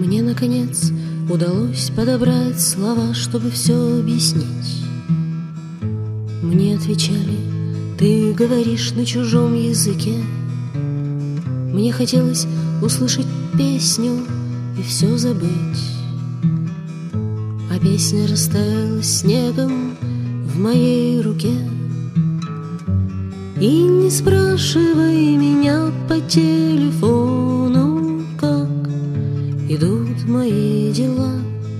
Мне, наконец, удалось подобрать слова, чтобы все объяснить. Мне отвечали: ты говоришь на чужом языке. Мне хотелось услышать песню и все забыть. А песня растаяла снегом в моей руке. И не спрашивай меня по телефону, как идут мои дела.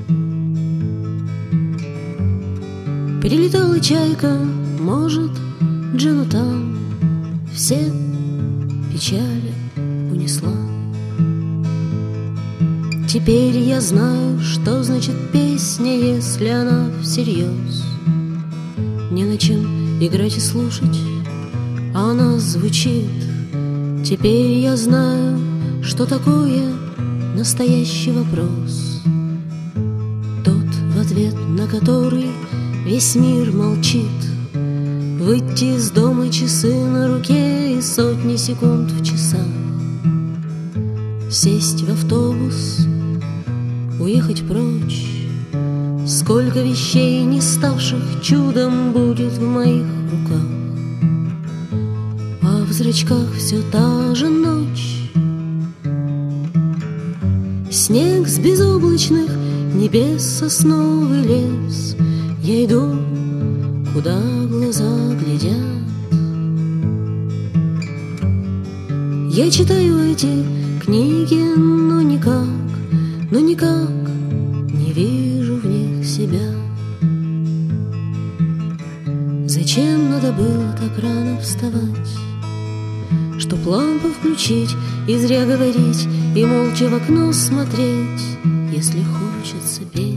Прилетала чайка, может, Джину там все печали унесла. Теперь я знаю, что значит песня, если она всерьез. Не на чем играть и слушать, а она звучит. Теперь я знаю, что такое настоящий вопрос, тот, в ответ на который весь мир молчит. Выйти из дома, часы на руке и сотни секунд в часах. Сесть в автобус, уехать прочь. Сколько вещей, не ставших чудом, будет в моих руках. А в зрачках все та же ночь. Снег с безоблачных небес, сосновый лес. Я иду, куда глаза глядят. Я читаю эти книги, но никак не вижу в них себя. Зачем надо было так рано вставать, чтоб лампу включить и зря говорить, и молча в окно смотреть, если хочется петь?